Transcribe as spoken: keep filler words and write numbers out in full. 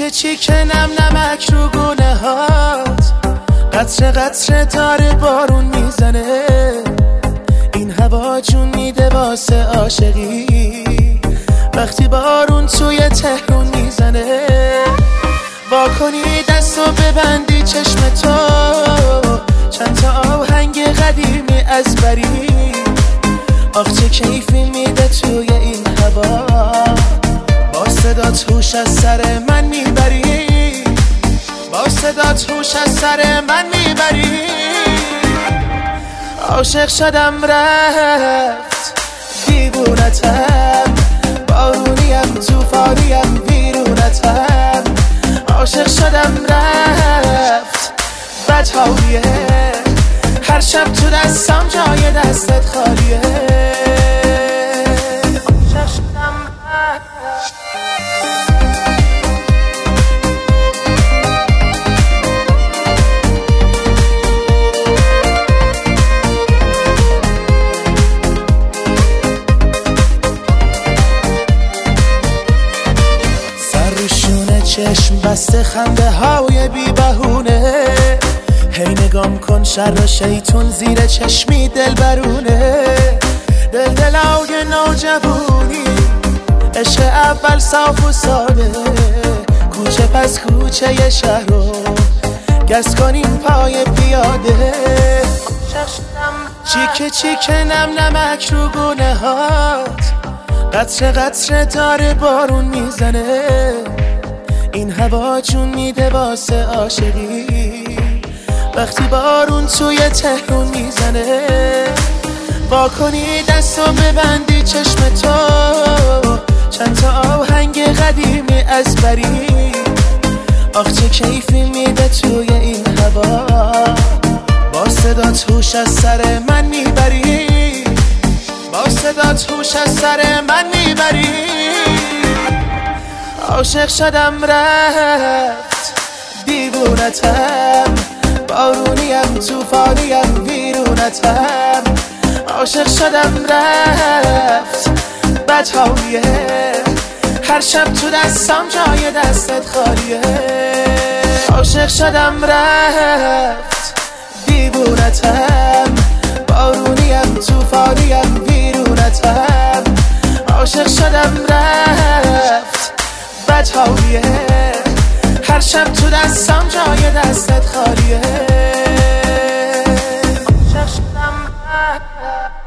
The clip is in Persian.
چیکه چیکه نم نمک رو گونه هات، قطره قطره داره بارون میزنه، این هوا جون میده واسه عاشقی وقتی بارون توی تهرون میزنه. وا کنی دستو ببندی چشم تو، چند تا آهنگ قدیمی از بری، آخ چه کیفی میده توی این هوا، با صدات هوش از سر من میبری، با صدات هوش از سر من میبری. عاشق شدم رفت دیوونتم، بارونیم توفانیم ویرونتم، عاشق شدم رفت بدحالیه، هر شب تو دستم جای دستت خالیه. عاشق شدم رفت چشم بسته خنده های بی بهونه، هی نگام کن شر و شیطون زیر چشمی دل برونه، دل دلای نوجوانی عشق اول صاف و ساده، کوچه پس کوچه ی شهر رو گز کنیم پای پیاده. چیکه چیکه نم نمک رو گونه هات، قطره قطره داره بارون میزنه، این هوا جون میده واسه عاشقی وقتی بارون توی تهرون میزنه. وا کنی دستو ببندی چشم تو، چند تا آهنگ قدیمی از بری، آخ چه کیفی میده توی این هوا، با صدات هوش از سر من میبری، با صدات هوش از سر من میبری. عاشق شدم رفت دیوونتم، بارونیم توفانیم ویرونتم، عاشق شدم رفت بدحالیه، هر شب تو دستم جای دستت خالیه. عاشق شدم رفت دیوونتم، بارونیم توفانیم ویرونتم، عاشق شدم رفت بدحالیه، هر شب تو دستم جای دستت خالیه. عاشق شدم